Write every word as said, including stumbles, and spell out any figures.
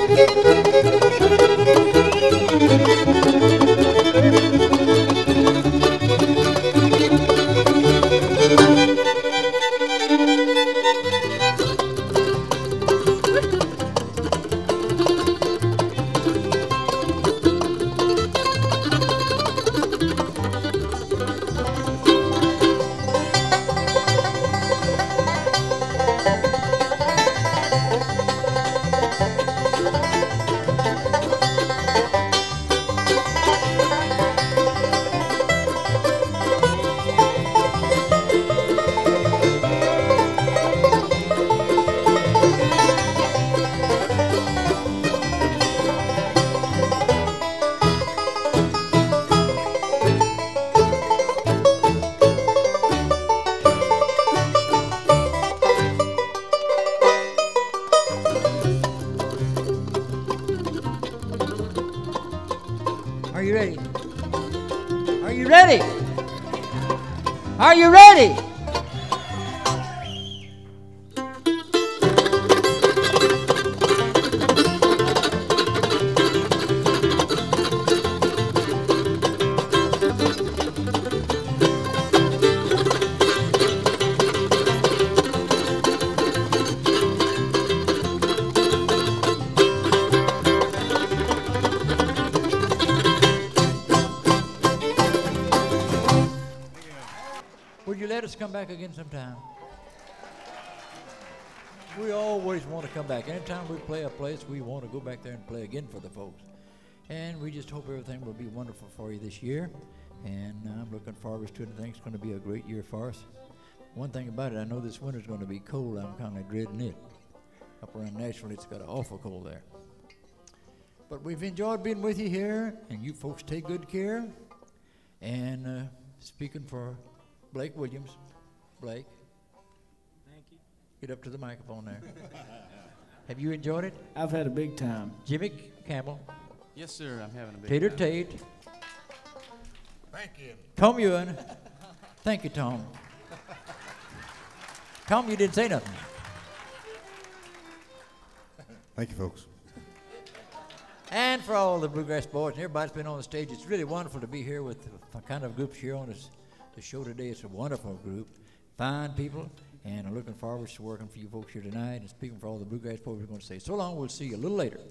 Are you ready? Are you ready? Are you ready? Would you let us come back again sometime? We always want to come back. Anytime we play a place, we want to go back there and play again for the folks. And we just hope everything will be wonderful for you this year. And I'm looking forward to it. I think it's going to be a great year for us. One thing about it, I know this winter's going to be cold. I'm kind of dreading it. Up around Nashville, it's got an awful cold there. But we've enjoyed being with you here, and you folks take good care. And uh, speaking for Blake Williams. Blake. Thank you. Get up to the microphone there. Have you enjoyed it? I've had a big time. Jimmy Campbell. Yes, sir. I'm having a big Peter time. Tate. Thank you. Tom Ewan. Thank you, Tom. Tom, you didn't say nothing. Thank you, folks. And for all the Bluegrass Boys and everybody that's been on the stage, it's really wonderful to be here with the kind of groups here on this the show today. It's a wonderful group, fine people, and I'm looking forward to working for you folks here tonight. And speaking for all the Bluegrass Boys, we're going to say so long. We'll see you a little later.